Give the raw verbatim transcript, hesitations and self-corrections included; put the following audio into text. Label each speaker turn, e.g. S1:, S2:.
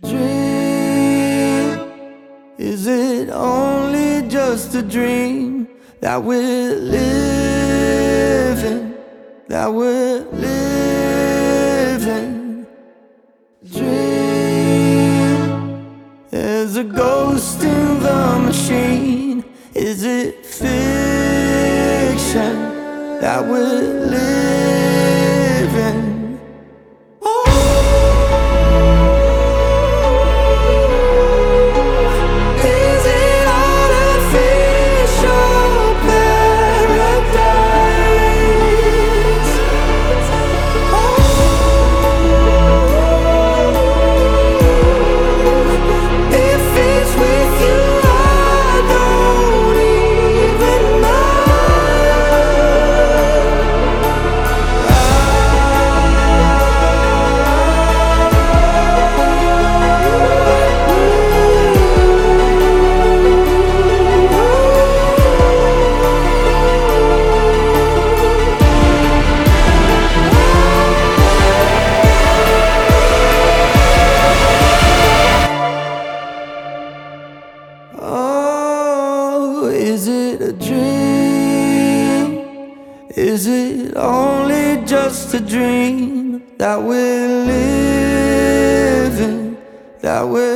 S1: Dream, is it only just a dream that we're living, that we're living? Dream, there's a ghost in the machine. Is it fiction that we're living? Oh, is it a dream? Is it only just a dream that we're living, that we're